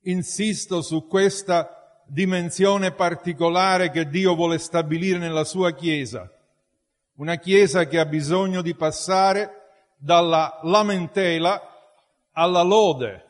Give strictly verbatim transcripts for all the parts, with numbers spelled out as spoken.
insisto su questa dimensione particolare che Dio vuole stabilire nella sua Chiesa. Una Chiesa che ha bisogno di passare dalla lamentela alla lode,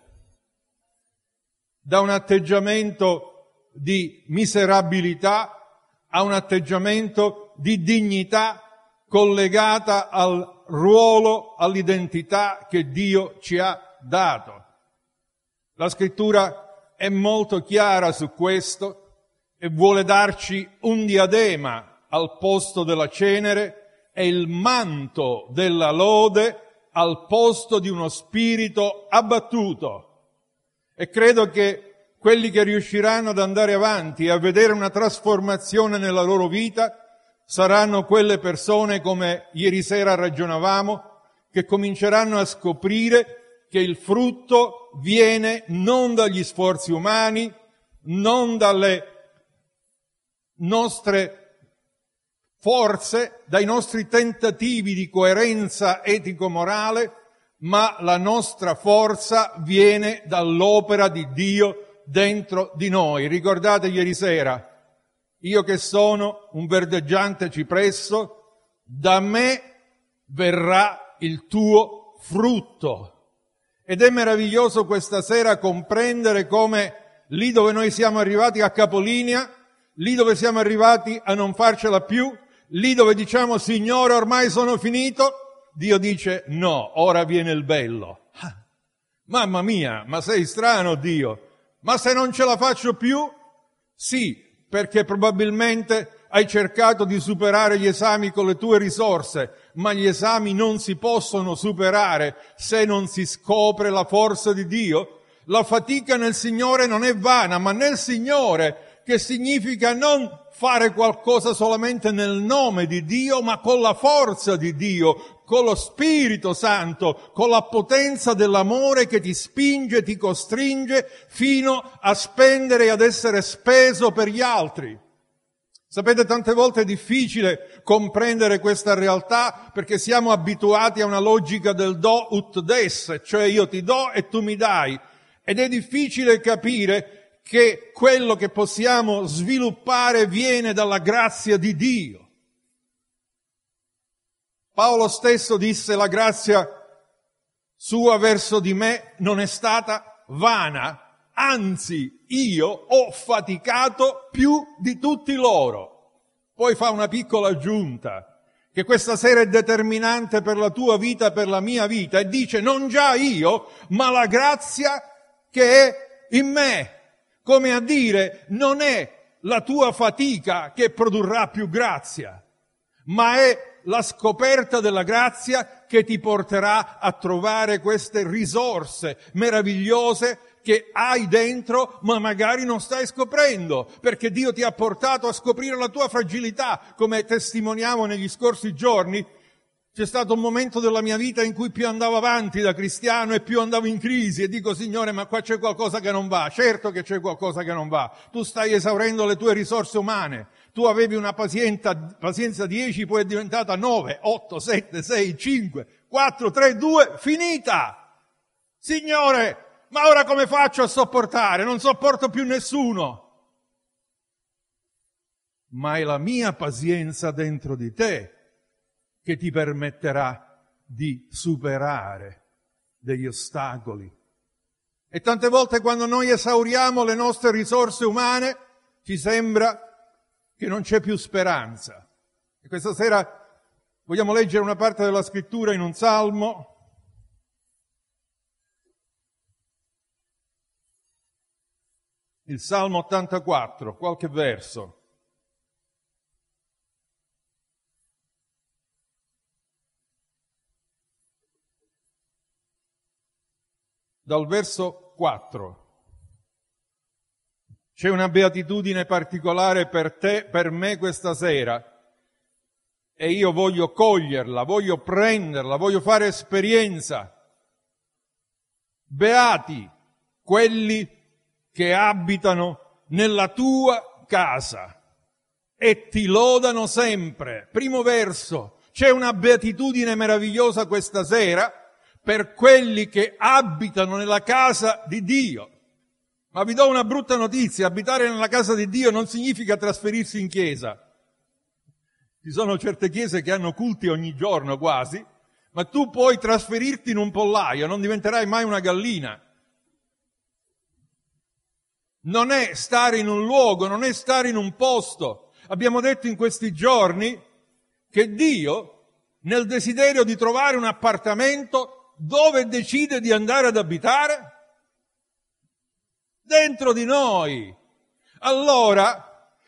da un atteggiamento di miserabilità a un atteggiamento di dignità collegata al ruolo, all'identità che Dio ci ha dato. La Scrittura è molto chiara su questo e vuole darci un diadema al posto della cenere e il manto della lode al posto di uno spirito abbattuto. E credo che quelli che riusciranno ad andare avanti e a vedere una trasformazione nella loro vita saranno quelle persone, come ieri sera ragionavamo, che cominceranno a scoprire che il frutto viene non dagli sforzi umani, non dalle nostre forze, dai nostri tentativi di coerenza etico-morale, ma la nostra forza viene dall'opera di Dio dentro di noi. Ricordate ieri sera, io che sono un verdeggiante cipresso, da me verrà il tuo frutto. Ed è meraviglioso questa sera comprendere come lì dove noi siamo arrivati a capolinea, lì dove siamo arrivati a non farcela più, lì dove diciamo Signore ormai sono finito, Dio dice no, ora viene il bello. Ah, mamma mia, ma sei strano Dio, ma se non ce la faccio più? Sì, perché probabilmente hai cercato di superare gli esami con le tue risorse, ma gli esami non si possono superare se non si scopre la forza di Dio. La fatica nel Signore non è vana, ma nel Signore, che significa non fare qualcosa solamente nel nome di Dio, ma con la forza di Dio, con lo Spirito Santo, con la potenza dell'amore che ti spinge, ti costringe fino a spendere e ad essere speso per gli altri. Sapete, tante volte è difficile comprendere questa realtà perché siamo abituati a una logica del do ut des, cioè io ti do e tu mi dai. Ed è difficile capire che quello che possiamo sviluppare viene dalla grazia di Dio. Paolo stesso disse: la grazia sua verso di me non è stata vana, anzi io ho faticato più di tutti loro. Poi fa una piccola aggiunta, che questa sera è determinante per la tua vita, per la mia vita, e dice: non già io, ma la grazia che è in me. Come a dire, non è la tua fatica che produrrà più grazia, ma è la scoperta della grazia che ti porterà a trovare queste risorse meravigliose che hai dentro, ma magari non stai scoprendo, perché Dio ti ha portato a scoprire la tua fragilità. Come testimoniamo negli scorsi giorni, c'è stato un momento della mia vita in cui più andavo avanti da cristiano e più andavo in crisi, e dico: Signore, ma qua c'è qualcosa che non va. Certo che c'è qualcosa che non va. Tu stai esaurendo le tue risorse umane. Tu avevi una pazienza, pazienza dieci, poi è diventata nove, otto, sette, sei, cinque, quattro, tre, due, finita. Signore, ma ora come faccio a sopportare? Non sopporto più nessuno. Ma è la mia pazienza dentro di te che ti permetterà di superare degli ostacoli. E tante volte quando noi esauriamo le nostre risorse umane ci sembra che non c'è più speranza. E questa sera vogliamo leggere una parte della Scrittura in un salmo. Il Salmo ottantaquattro, qualche verso. Dal verso quattro. C'è una beatitudine particolare per te, per me questa sera, e io voglio coglierla, voglio prenderla, voglio fare esperienza. Beati quelli che abitano nella tua casa e ti lodano sempre. Primo verso, c'è una beatitudine meravigliosa questa sera per quelli che abitano nella casa di Dio. Ma vi do una brutta notizia: abitare nella casa di Dio non significa trasferirsi in chiesa. Ci sono certe chiese che hanno culti ogni giorno quasi, ma tu puoi trasferirti in un pollaio, non diventerai mai una gallina. Non è stare in un luogo, non è stare in un posto. Abbiamo detto in questi giorni che Dio, nel desiderio di trovare un appartamento, dove decide di andare ad abitare? Dentro di noi. Allora,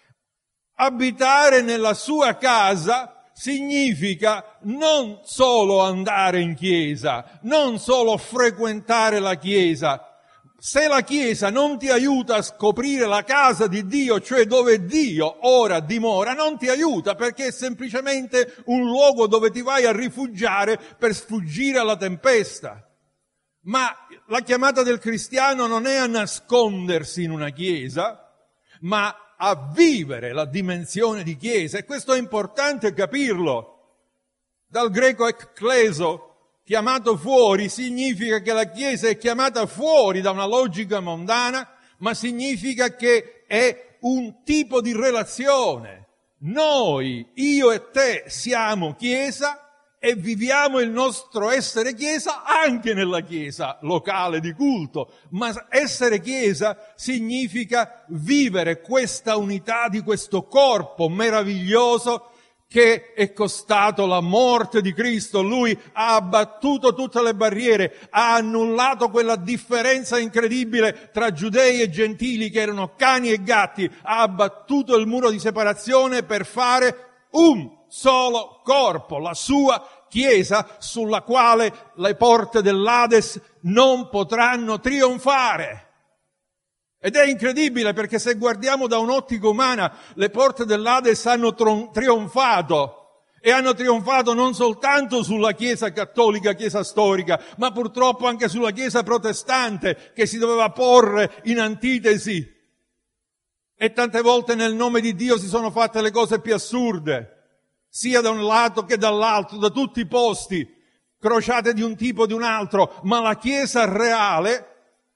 abitare nella sua casa significa non solo andare in chiesa, non solo frequentare la chiesa. Se la chiesa non ti aiuta a scoprire la casa di Dio, cioè dove Dio ora dimora, non ti aiuta, perché è semplicemente un luogo dove ti vai a rifugiare per sfuggire alla tempesta. Ma la chiamata del cristiano non è a nascondersi in una chiesa, ma a vivere la dimensione di chiesa, e questo è importante capirlo. Dal greco ekkleso, chiamato fuori, significa che la chiesa è chiamata fuori da una logica mondana, ma significa che è un tipo di relazione. Noi, io e te, siamo chiesa e viviamo il nostro essere chiesa anche nella chiesa locale di culto, ma essere chiesa significa vivere questa unità di questo corpo meraviglioso che è costato la morte di Cristo. Lui ha abbattuto tutte le barriere, ha annullato quella differenza incredibile tra giudei e gentili che erano cani e gatti, ha abbattuto il muro di separazione per fare un solo corpo, la sua Chiesa, sulla quale le porte dell'Ades non potranno trionfare. Ed è incredibile, perché se guardiamo da un'ottica umana, le porte dell'Ades hanno tron- trionfato, e hanno trionfato non soltanto sulla Chiesa cattolica, Chiesa storica, ma purtroppo anche sulla Chiesa protestante, che si doveva porre in antitesi. E tante volte nel nome di Dio si sono fatte le cose più assurde, sia da un lato che dall'altro, da tutti i posti, crociate di un tipo o di un altro, ma la Chiesa reale,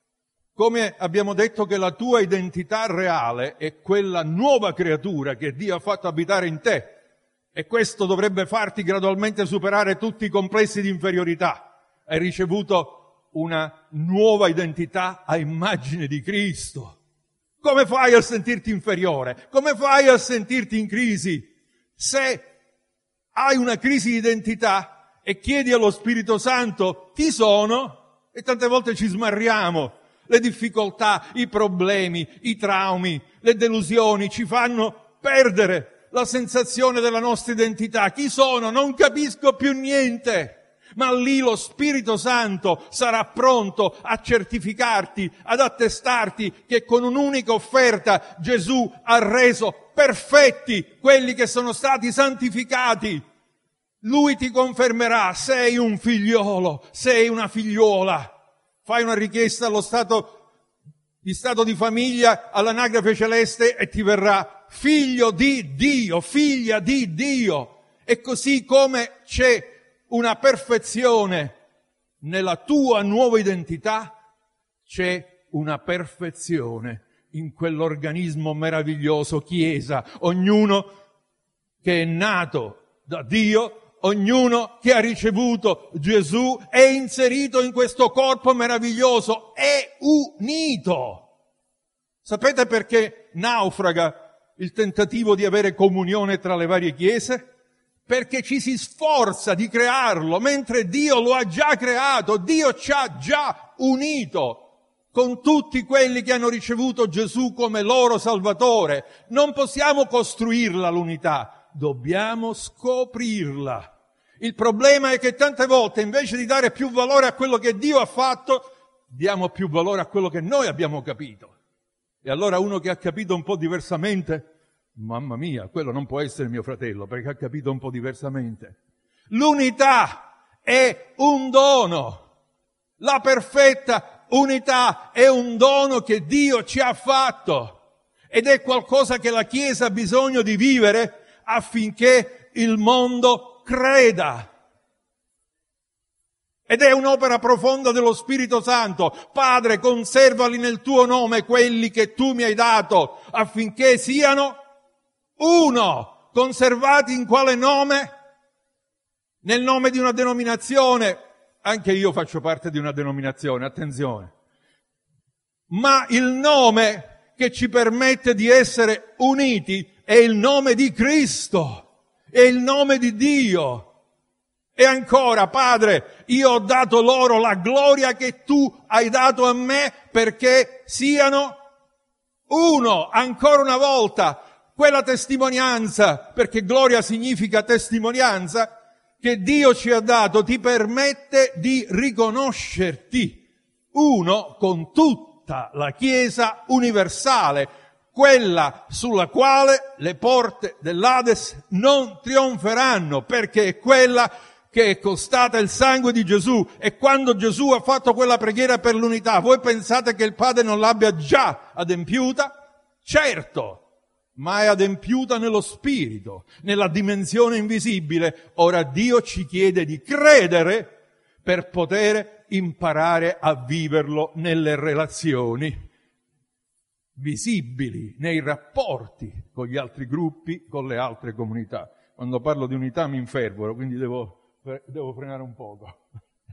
come abbiamo detto che la tua identità reale è quella nuova creatura che Dio ha fatto abitare in te, e questo dovrebbe farti gradualmente superare tutti i complessi di inferiorità. Hai ricevuto una nuova identità a immagine di Cristo. Come fai a sentirti inferiore? Come fai a sentirti in crisi? Se hai una crisi di identità e chiedi allo Spirito Santo, chi sono? E tante volte ci smarriamo. Le difficoltà, i problemi, i traumi, le delusioni ci fanno perdere la sensazione della nostra identità. Chi sono? Non capisco più niente. Ma lì lo Spirito Santo sarà pronto a certificarti, ad attestarti che con un'unica offerta Gesù ha reso perfetti quelli che sono stati santificati. Lui ti confermerà: sei un figliolo, sei una figliuola. Fai una richiesta allo stato di stato di famiglia, all'anagrafe celeste, e ti verrà figlio di Dio, figlia di Dio. E così come c'è una perfezione nella tua nuova identità, c'è una perfezione in quell'organismo meraviglioso Chiesa. Ognuno che è nato da Dio, ognuno che ha ricevuto Gesù è inserito in questo corpo meraviglioso, è unito. Sapete perché naufraga il tentativo di avere comunione tra le varie chiese? Perché ci si sforza di crearlo, mentre Dio lo ha già creato. Dio ci ha già unito con tutti quelli che hanno ricevuto Gesù come loro Salvatore. Non possiamo costruirla l'unità, dobbiamo scoprirla. Il problema è che tante volte, invece di dare più valore a quello che Dio ha fatto, diamo più valore a quello che noi abbiamo capito. E allora uno che ha capito un po' diversamente, mamma mia, quello non può essere mio fratello, perché ha capito un po' diversamente. L'unità è un dono. La perfetta unità è un dono che Dio ci ha fatto. Ed è qualcosa che la Chiesa ha bisogno di vivere affinché il mondo creda. Ed è un'opera profonda dello Spirito Santo. Padre, conservali nel tuo nome quelli che tu mi hai dato, affinché siano uno. Conservati in quale nome? Nel nome di una denominazione. Anche io faccio parte di una denominazione, attenzione. Ma il nome che ci permette di essere uniti è il nome di Cristo, è il nome di Dio. E ancora, Padre, io ho dato loro la gloria che tu hai dato a me perché siano uno. Ancora una volta, quella testimonianza, perché gloria significa testimonianza, che Dio ci ha dato ti permette di riconoscerti uno con tutta la Chiesa universale, quella sulla quale le porte dell'Ades non trionferanno, perché è quella che è costata il sangue di Gesù. E quando Gesù ha fatto quella preghiera per l'unità, voi pensate che il Padre non l'abbia già adempiuta? Certo, ma è adempiuta nello Spirito, nella dimensione invisibile. Ora Dio ci chiede di credere per poter imparare a viverlo nelle relazioni visibili, nei rapporti con gli altri gruppi, con le altre comunità. Quando parlo di unità mi infervoro, quindi devo, devo frenare un poco.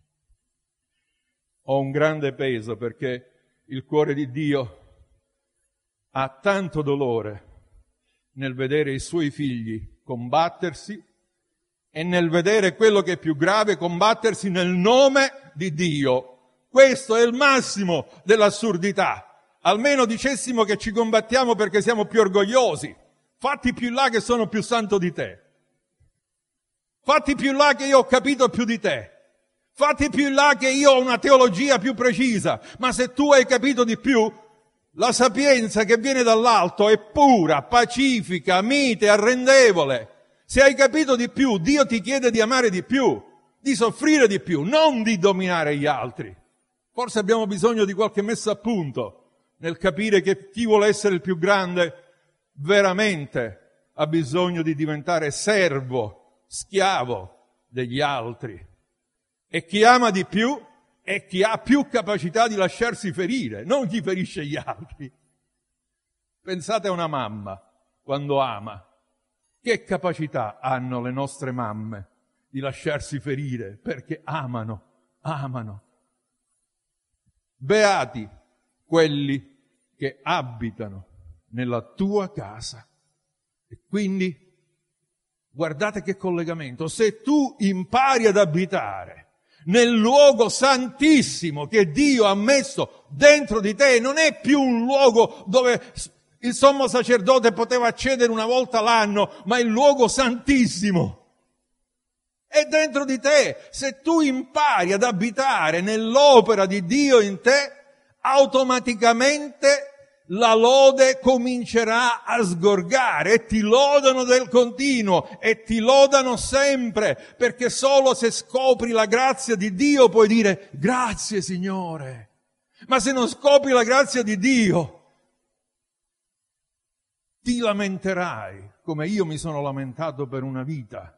Ho un grande peso perché il cuore di Dio ha tanto dolore nel vedere i suoi figli combattersi e nel vedere quello che è più grave, combattersi nel nome di Dio. Questo è il massimo dell'assurdità. Almeno dicessimo che ci combattiamo perché siamo più orgogliosi. Fatti più là che sono più santo di te. Fatti più là che io ho capito più di te. Fatti più là che io ho una teologia più precisa. Ma se tu hai capito di più, la sapienza che viene dall'alto è pura, pacifica, mite, arrendevole. Se hai capito di più, Dio ti chiede di amare di più, di soffrire di più, non di dominare gli altri. Forse abbiamo bisogno di qualche messa a punto nel capire che chi vuole essere il più grande veramente ha bisogno di diventare servo, schiavo degli altri. E chi ama di più è chi ha più capacità di lasciarsi ferire, non chi ferisce gli altri. Pensate a una mamma quando ama. Che capacità hanno le nostre mamme di lasciarsi ferire perché amano, amano. Beati quelli che abitano nella tua casa. E quindi, guardate che collegamento, se tu impari ad abitare nel luogo santissimo che Dio ha messo dentro di te, non è più un luogo dove il sommo sacerdote poteva accedere una volta l'anno, ma il luogo santissimo è dentro di te. Se tu impari ad abitare nell'opera di Dio in te, automaticamente la lode comincerà a sgorgare e ti lodano del continuo e ti lodano sempre, perché solo se scopri la grazia di Dio puoi dire grazie Signore. Ma se non scopri la grazia di Dio, ti lamenterai come io mi sono lamentato per una vita.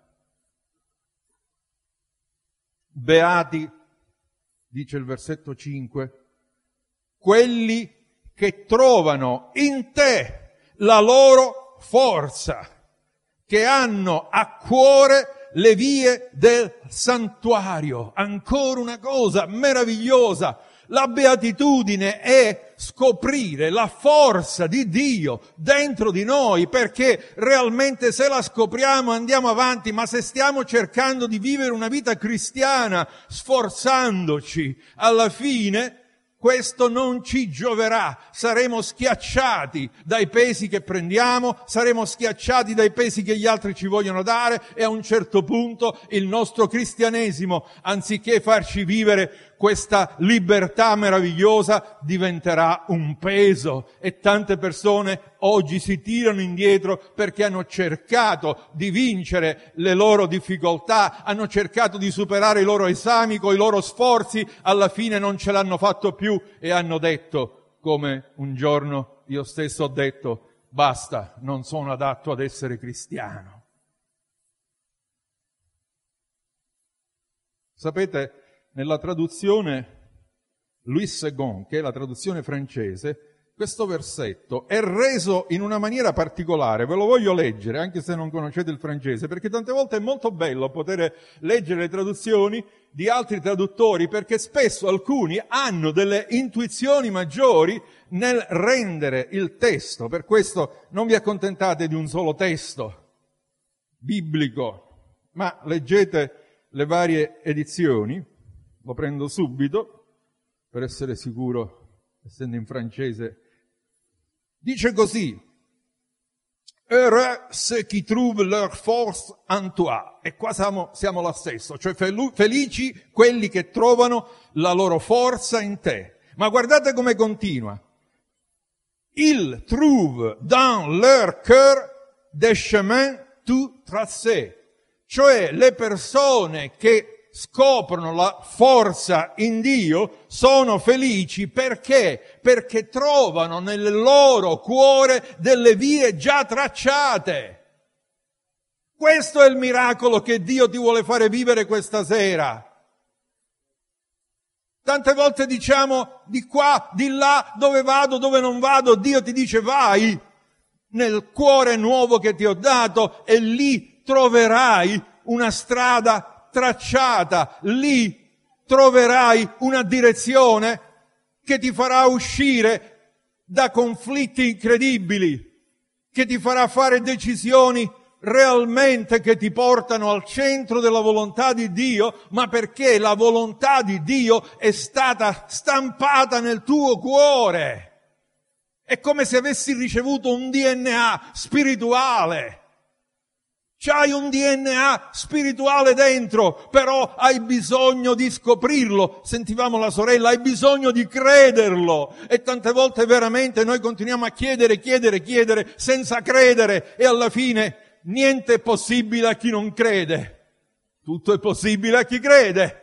Beati, dice il versetto cinque, quelli che trovano in te la loro forza, che hanno a cuore le vie del santuario. Ancora una cosa meravigliosa. La beatitudine è scoprire la forza di Dio dentro di noi, perché realmente se la scopriamo andiamo avanti, ma se stiamo cercando di vivere una vita cristiana sforzandoci, alla fine questo non ci gioverà. Saremo schiacciati dai pesi che prendiamo, saremo schiacciati dai pesi che gli altri ci vogliono dare e a un certo punto il nostro cristianesimo, anziché farci vivere questa libertà meravigliosa, diventerà un peso. E tante persone oggi si tirano indietro perché hanno cercato di vincere le loro difficoltà, hanno cercato di superare i loro esami con i loro sforzi, alla fine non ce l'hanno fatto più e hanno detto, come un giorno io stesso ho detto, basta, non sono adatto ad essere cristiano. Sapete, nella traduzione Louis Segond, che è la traduzione francese, questo versetto è reso in una maniera particolare. Ve lo voglio leggere, anche se non conoscete il francese, perché tante volte è molto bello poter leggere le traduzioni di altri traduttori, perché spesso alcuni hanno delle intuizioni maggiori nel rendere il testo. Per questo non vi accontentate di un solo testo biblico, ma leggete le varie edizioni. Lo prendo subito per essere sicuro, essendo in francese. Dice così: Heureux ceux qui trouvent leur force en toi. E qua siamo, siamo la stessa, cioè felici quelli che trovano la loro forza in te. Ma guardate come continua. Ils trouvent dans leur cœur des chemins tout tracés. Cioè le persone che scoprono la forza in Dio sono felici perché? Perché trovano nel loro cuore delle vie già tracciate. Questo è il miracolo che Dio ti vuole fare vivere questa sera. Tante volte diciamo di qua, di là, dove vado, dove non vado. Dio ti dice vai nel cuore nuovo che ti ho dato e lì troverai una strada tracciata, lì troverai una direzione che ti farà uscire da conflitti incredibili, che ti farà fare decisioni realmente che ti portano al centro della volontà di Dio, ma perché la volontà di Dio è stata stampata nel tuo cuore. È come se avessi ricevuto un D N A spirituale. C'hai un D N A spirituale dentro, però hai bisogno di scoprirlo. Sentivamo la sorella, hai bisogno di crederlo. E tante volte veramente noi continuiamo a chiedere, chiedere, chiedere senza credere, e alla fine niente è possibile a chi non crede. Tutto è possibile a chi crede.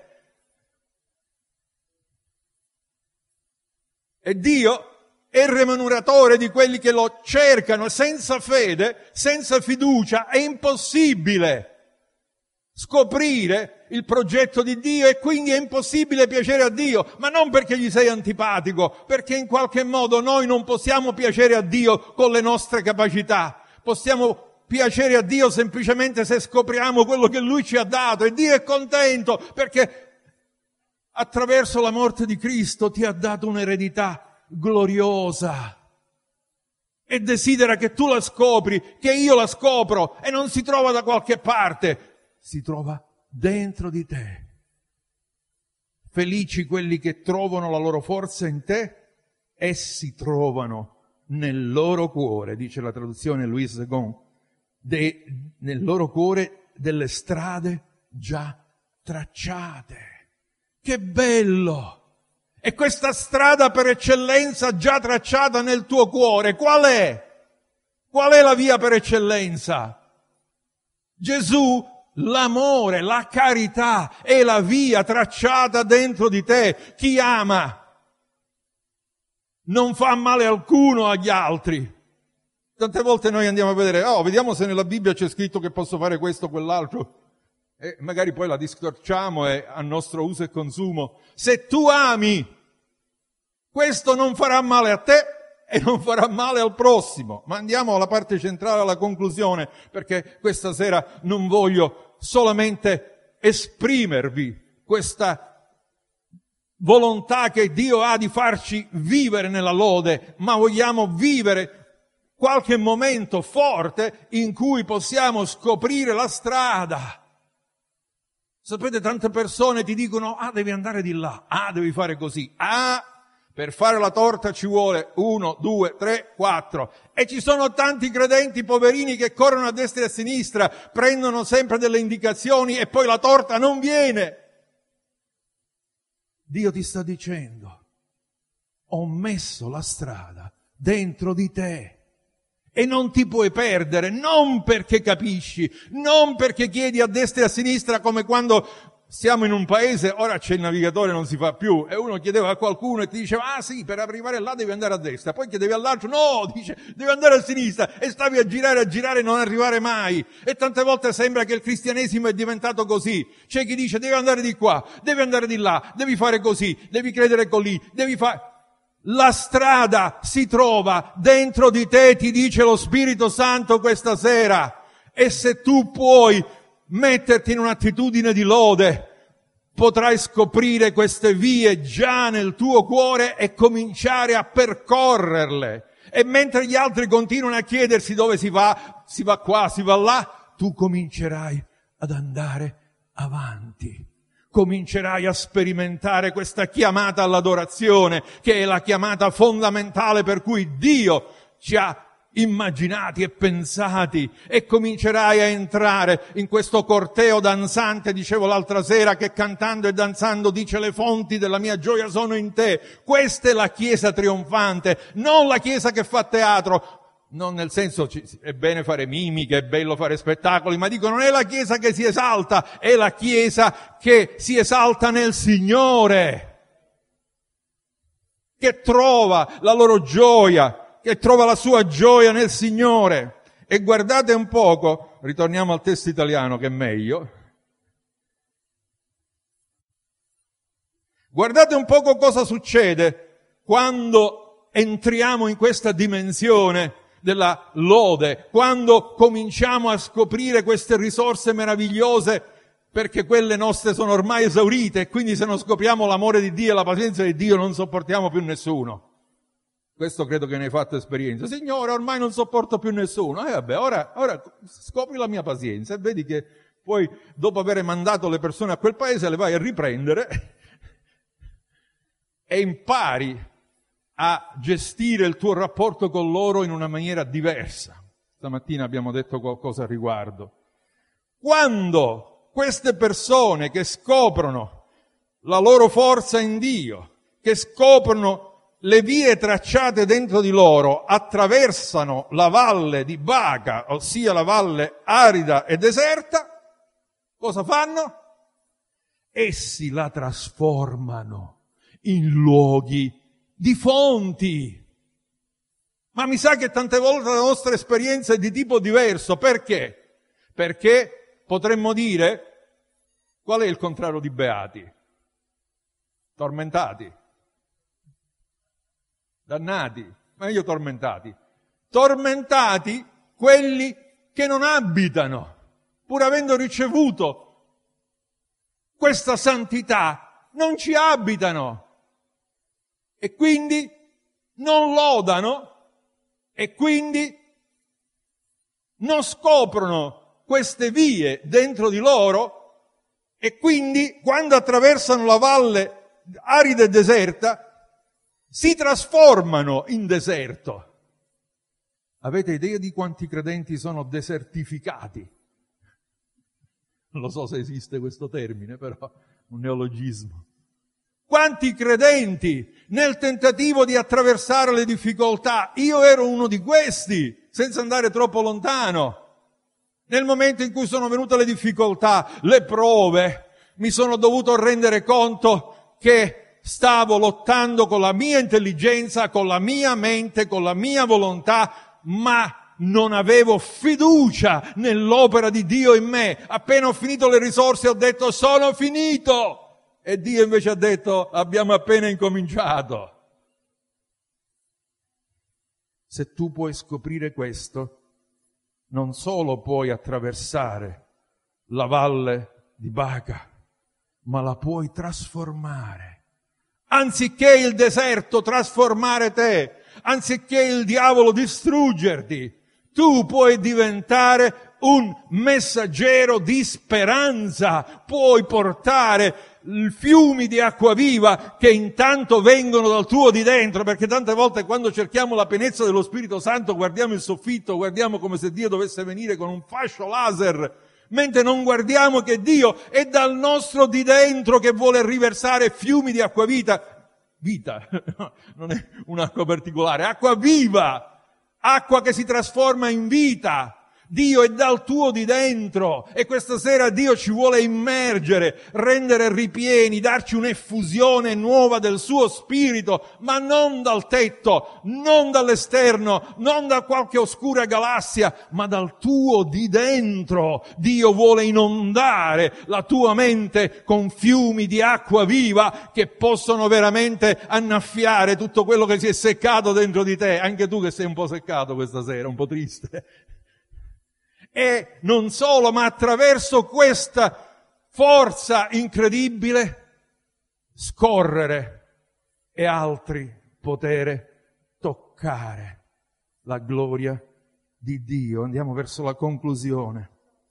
E Dio è il remuneratore di quelli che lo cercano. Senza fede, senza fiducia, è impossibile scoprire il progetto di Dio e quindi è impossibile piacere a Dio, ma non perché gli sei antipatico, perché in qualche modo noi non possiamo piacere a Dio con le nostre capacità. Possiamo piacere a Dio semplicemente se scopriamo quello che Lui ci ha dato, e Dio è contento perché attraverso la morte di Cristo ti ha dato un'eredità gloriosa e desidera che tu la scopri, che io la scopro, e non si trova da qualche parte, si trova dentro di te. Felici quelli che trovano la loro forza in te, essi trovano nel loro cuore, dice la traduzione Louis Segond, de, nel loro cuore delle strade già tracciate. Che bello! E questa strada per eccellenza già tracciata nel tuo cuore, qual è? Qual è la via per eccellenza? Gesù, l'amore, la carità è la via tracciata dentro di te. Chi ama non fa male alcuno agli altri. Tante volte noi andiamo a vedere, oh, vediamo se nella Bibbia c'è scritto che posso fare questo o quell'altro. E magari poi la distorciamo e a nostro uso e consumo. Se tu ami, questo non farà male a te e non farà male al prossimo. Ma andiamo alla parte centrale, alla conclusione, perché questa sera non voglio solamente esprimervi questa volontà che Dio ha di farci vivere nella lode, ma vogliamo vivere qualche momento forte in cui possiamo scoprire la strada. Sapete, tante persone ti dicono, ah, devi andare di là, ah, devi fare così, ah, per fare la torta ci vuole uno, due, tre, quattro. E ci sono tanti credenti poverini che corrono a destra e a sinistra, prendono sempre delle indicazioni e poi la torta non viene. Dio ti sta dicendo, ho messo la strada dentro di te. E non ti puoi perdere, non perché capisci, non perché chiedi a destra e a sinistra come quando siamo in un paese, ora c'è il navigatore, non si fa più, e uno chiedeva a qualcuno e ti diceva, ah sì, per arrivare là devi andare a destra, poi chiedevi all'altro, no, dice, devi andare a sinistra, e stavi a girare, a girare e non arrivare mai. E tante volte sembra che il cristianesimo è diventato così. C'è chi dice, devi andare di qua, devi andare di là, devi fare così, devi credere così, devi fare... La strada si trova dentro di te, ti dice lo Spirito Santo questa sera, e se tu puoi metterti in un'attitudine di lode, potrai scoprire queste vie già nel tuo cuore e cominciare a percorrerle. E mentre gli altri continuano a chiedersi dove si va, si va qua, si va là, tu comincerai ad andare avanti. Comincerai a sperimentare questa chiamata all'adorazione, che è la chiamata fondamentale per cui Dio ci ha immaginati e pensati, e comincerai a entrare in questo corteo danzante, dicevo l'altra sera, che cantando e danzando dice le fonti della mia gioia sono in te. Questa è la Chiesa trionfante, non la Chiesa che fa teatro, non nel senso è bene fare mimiche, è bello fare spettacoli, ma dico non è la Chiesa che si esalta, è la Chiesa che si esalta nel Signore, che trova la loro gioia, che trova la sua gioia nel Signore. E guardate un poco, ritorniamo al testo italiano che è meglio, guardate un poco cosa succede quando entriamo in questa dimensione della lode, quando cominciamo a scoprire queste risorse meravigliose, perché quelle nostre sono ormai esaurite, e quindi se non scopriamo l'amore di Dio e la pazienza di Dio non sopportiamo più nessuno. Questo credo che ne hai fatto esperienza. Signore, ormai non sopporto più nessuno. E eh, vabbè, ora, ora scopri la mia pazienza e vedi che poi, dopo aver mandato le persone a quel paese, le vai a riprendere e impari a gestire il tuo rapporto con loro in una maniera diversa. Stamattina abbiamo detto qualcosa a riguardo. Quando queste persone che scoprono la loro forza in Dio, che scoprono le vie tracciate dentro di loro, attraversano la valle di Baca, ossia la valle arida e deserta, cosa fanno? Essi la trasformano in luoghi di fonti. Ma mi sa che tante volte la nostra esperienza è di tipo diverso. Perché? Perché potremmo dire, qual è il contrario di beati? Tormentati. Dannati, meglio tormentati. Tormentati quelli che non abitano, pur avendo ricevuto questa santità, non ci abitano. E quindi non lodano, e quindi non scoprono queste vie dentro di loro, e quindi quando attraversano la valle arida e deserta, si trasformano in deserto. Avete idea di quanti credenti sono desertificati? Non lo so se esiste questo termine, però un neologismo. Quanti credenti nel tentativo di attraversare le difficoltà, io ero uno di questi, senza andare troppo lontano. Nel momento in cui sono venute le difficoltà, le prove, mi sono dovuto rendere conto che stavo lottando con la mia intelligenza, con la mia mente, con la mia volontà, ma non avevo fiducia nell'opera di Dio in me. Appena ho finito le risorse ho detto sono finito. E Dio invece ha detto abbiamo appena incominciato. Se tu puoi scoprire questo, non solo puoi attraversare la valle di Baca, ma la puoi trasformare. Anziché il deserto trasformare te, anziché il diavolo distruggerti, tu puoi diventare un messaggero di speranza, puoi portare fiumi di acqua viva che intanto vengono dal tuo di dentro, perché tante volte quando cerchiamo la pienezza dello Spirito Santo guardiamo il soffitto, guardiamo come se Dio dovesse venire con un fascio laser, mentre non guardiamo che Dio è dal nostro di dentro che vuole riversare fiumi di acqua vita, vita, non è un'acqua particolare, acqua viva, acqua che si trasforma in vita, Dio è dal tuo di dentro e questa sera Dio ci vuole immergere, rendere ripieni, darci un'effusione nuova del suo spirito, ma non dal tetto, non dall'esterno, non da qualche oscura galassia, ma dal tuo di dentro. Dio vuole inondare la tua mente con fiumi di acqua viva che possono veramente annaffiare tutto quello che si è seccato dentro di te, anche tu che sei un po' seccato questa sera, un po' triste. E non solo, ma attraverso questa forza incredibile scorrere e altri poter toccare la gloria di Dio. Andiamo verso la conclusione.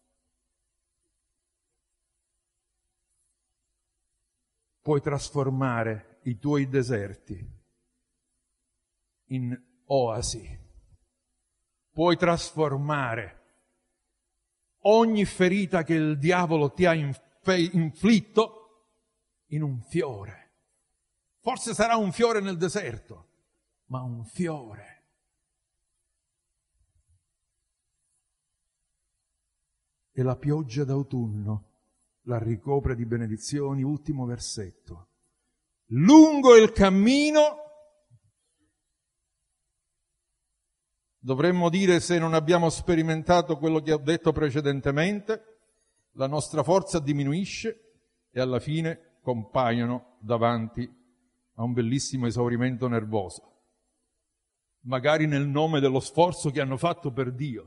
Puoi trasformare i tuoi deserti in oasi. Puoi trasformare ogni ferita che il diavolo ti ha inflitto in un fiore. Forse sarà un fiore nel deserto, ma un fiore. E la pioggia d'autunno la ricopre di benedizioni. Ultimo versetto. Lungo il cammino, dovremmo dire, se non abbiamo sperimentato quello che ho detto precedentemente, la nostra forza diminuisce e alla fine compaiono davanti a un bellissimo esaurimento nervoso, magari nel nome dello sforzo che hanno fatto per Dio.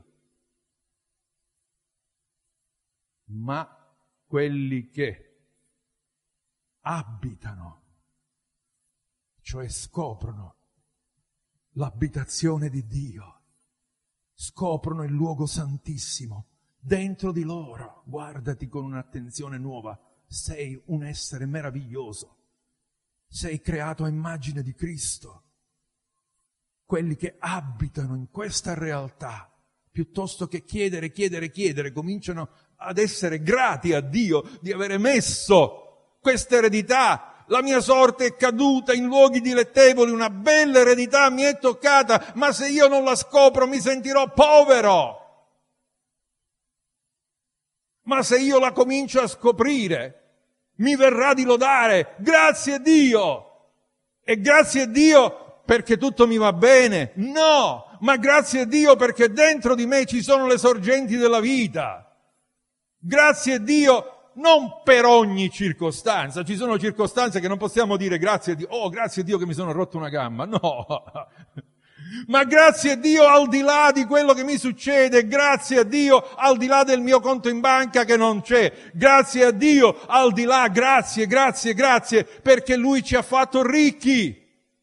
Ma quelli che abitano, cioè scoprono l'abitazione di Dio, scoprono il luogo santissimo dentro di loro. Guardati con un'attenzione nuova. Sei un essere meraviglioso. Sei creato a immagine di Cristo. Quelli che abitano in questa realtà, piuttosto che chiedere, chiedere, chiedere, cominciano ad essere grati a Dio di avere messo questa eredità. La mia sorte è caduta in luoghi dilettevoli, una bella eredità mi è toccata, ma se io non la scopro mi sentirò povero. Ma se io la comincio a scoprire, mi verrà di lodare. Grazie Dio! E grazie Dio perché tutto mi va bene? No! Ma grazie Dio perché dentro di me ci sono le sorgenti della vita. Grazie Dio non per ogni circostanza. Ci sono circostanze che non possiamo dire grazie a Dio, oh grazie a Dio che mi sono rotto una gamba, no. Ma grazie a Dio al di là di quello che mi succede, grazie a Dio al di là del mio conto in banca che non c'è, grazie a Dio al di là, grazie, grazie, grazie, perché Lui ci ha fatto ricchi,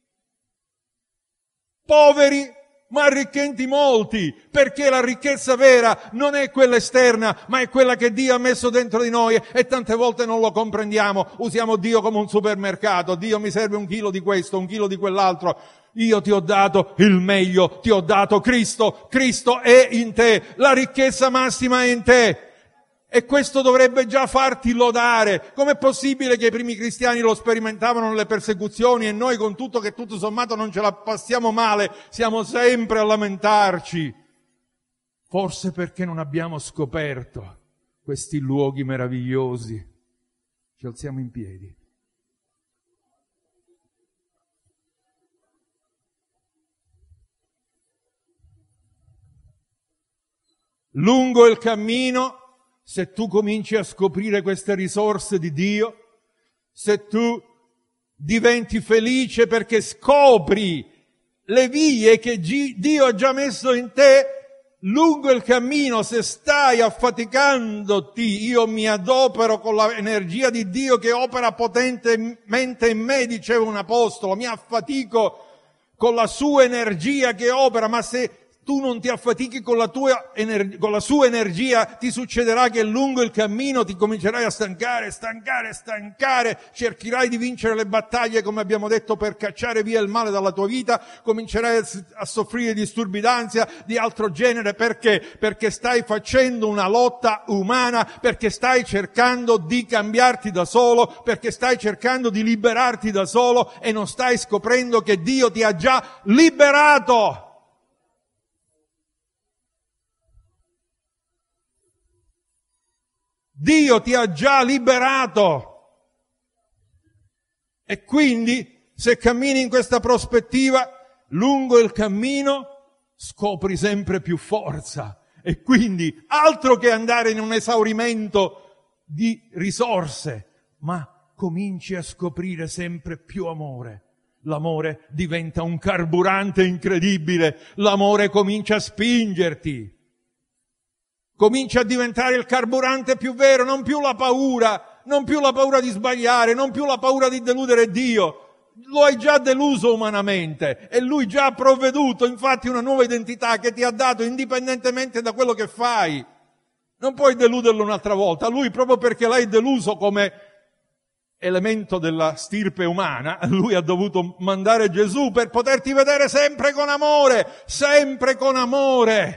poveri ma arricchenti molti, perché la ricchezza vera non è quella esterna, ma è quella che Dio ha messo dentro di noi e tante volte non lo comprendiamo. Usiamo Dio come un supermercato. Dio mi serve un chilo di questo, un chilo di quell'altro. Io ti ho dato il meglio, ti ho dato Cristo. Cristo è in te, la ricchezza massima è in te. E questo dovrebbe già farti lodare. Com'è possibile che i primi cristiani lo sperimentavano nelle persecuzioni e noi con tutto che tutto sommato non ce la passiamo male, siamo sempre a lamentarci? Forse perché non abbiamo scoperto questi luoghi meravigliosi. Ci alziamo in piedi. Lungo il cammino, se tu cominci a scoprire queste risorse di Dio, se tu diventi felice perché scopri le vie che Dio ha già messo in te, lungo il cammino, se stai affaticandoti, io mi adopero con l'energia di Dio che opera potentemente in me, diceva un apostolo, mi affatico con la sua energia che opera, ma se tu non ti affatichi con la tua ener- con la sua energia, ti succederà che lungo il cammino ti comincerai a stancare, stancare, stancare, cercherai di vincere le battaglie, come abbiamo detto, per cacciare via il male dalla tua vita, comincerai a, a soffrire disturbi d'ansia di altro genere. Perché? Perché stai facendo una lotta umana, perché stai cercando di cambiarti da solo, perché stai cercando di liberarti da solo e non stai scoprendo che Dio ti ha già liberato. Dio ti ha già liberato. E quindi, se cammini in questa prospettiva, lungo il cammino scopri sempre più forza. E quindi, altro che andare in un esaurimento di risorse, ma cominci a scoprire sempre più amore. L'amore diventa un carburante incredibile. L'amore comincia a spingerti. Comincia a diventare il carburante più vero, non più la paura, non più la paura di sbagliare, non più la paura di deludere Dio. Lo hai già deluso umanamente e Lui già ha provveduto, infatti, una nuova identità che ti ha dato indipendentemente da quello che fai. Non puoi deluderlo un'altra volta. Lui, proprio perché l'hai deluso come elemento della stirpe umana, Lui ha dovuto mandare Gesù per poterti vedere sempre con amore, sempre con amore.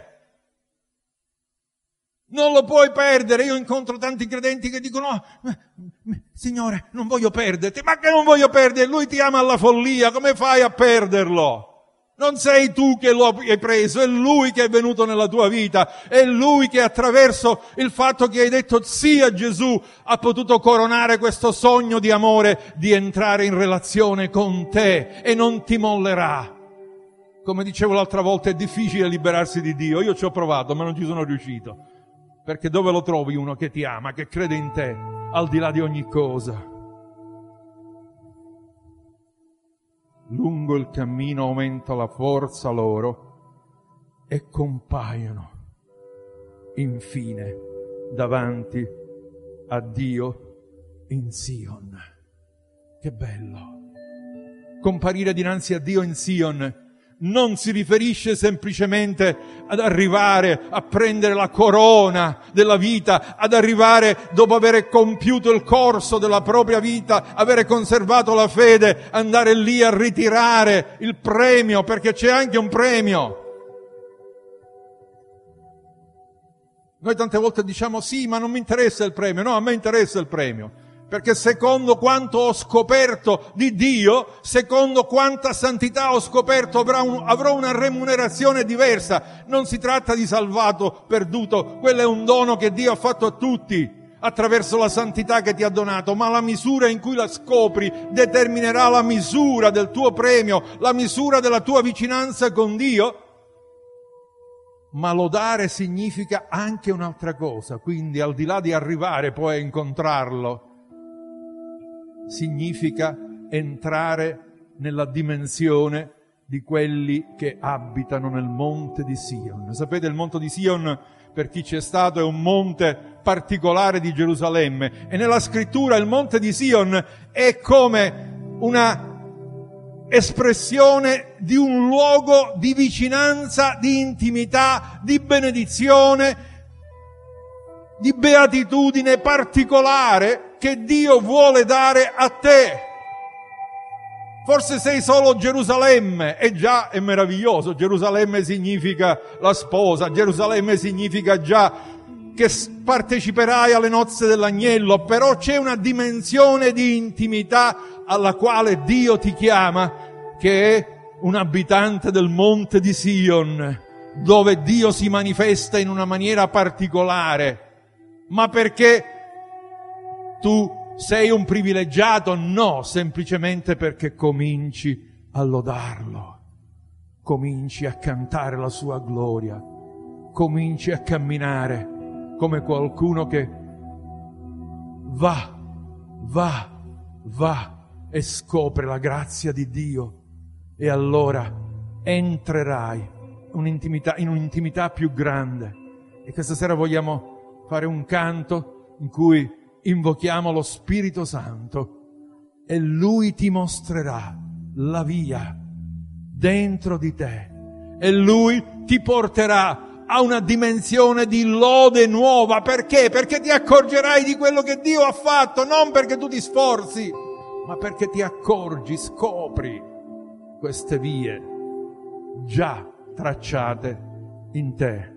Non lo puoi perdere. Io incontro tanti credenti che dicono: oh, Signore, non voglio perderti. Ma che non voglio perdere? Lui ti ama alla follia, come fai a perderlo? Non sei tu che lo hai preso, è Lui che è venuto nella tua vita, è Lui che attraverso il fatto che hai detto sì a Gesù ha potuto coronare questo sogno di amore, di entrare in relazione con te, e non ti mollerà. Come dicevo l'altra volta, è difficile liberarsi di Dio. Io ci ho provato, ma non ci sono riuscito. Perché dove lo trovi uno che ti ama, che crede in te, al di là di ogni cosa? Lungo il cammino aumenta la forza loro e compaiono infine davanti a Dio in Sion. Che bello! Comparire dinanzi a Dio in Sion non si riferisce semplicemente ad arrivare a prendere la corona della vita, ad arrivare dopo aver compiuto il corso della propria vita, avere conservato la fede, andare lì a ritirare il premio, perché c'è anche un premio. Noi tante volte diciamo sì, ma non mi interessa il premio. No, a me interessa il premio. Perché secondo quanto ho scoperto di Dio, secondo quanta santità ho scoperto, avrò, un, avrò una remunerazione diversa. Non si tratta di salvato, perduto, quello è un dono che Dio ha fatto a tutti attraverso la santità che ti ha donato, ma la misura in cui la scopri determinerà la misura del tuo premio, la misura della tua vicinanza con Dio. Ma lodare significa anche un'altra cosa, quindi al di là di arrivare poi a incontrarlo, significa entrare nella dimensione di quelli che abitano nel monte di Sion. Sapete, il monte di Sion, per chi c'è stato, è un monte particolare di Gerusalemme, e nella scrittura il monte di Sion è come una espressione di un luogo di vicinanza, di intimità, di benedizione, di beatitudine particolare che Dio vuole dare a te. Forse sei solo Gerusalemme, e già è meraviglioso. Gerusalemme significa la sposa, Gerusalemme significa già che parteciperai alle nozze dell'agnello, però c'è una dimensione di intimità alla quale Dio ti chiama, che è un abitante del monte di Sion, dove Dio si manifesta in una maniera particolare. Ma perché tu sei un privilegiato? No, semplicemente perché cominci a lodarlo, cominci a cantare la sua gloria, cominci a camminare come qualcuno che va, va, va e scopre la grazia di Dio, e allora entrerai un'intimità, in un'intimità più grande. E questa sera vogliamo fare un canto in cui invochiamo lo Spirito Santo, e Lui ti mostrerà la via dentro di te, e Lui ti porterà a una dimensione di lode nuova. Perché? Perché ti accorgerai di quello che Dio ha fatto, non perché tu ti sforzi, ma perché ti accorgi, scopri queste vie già tracciate in te.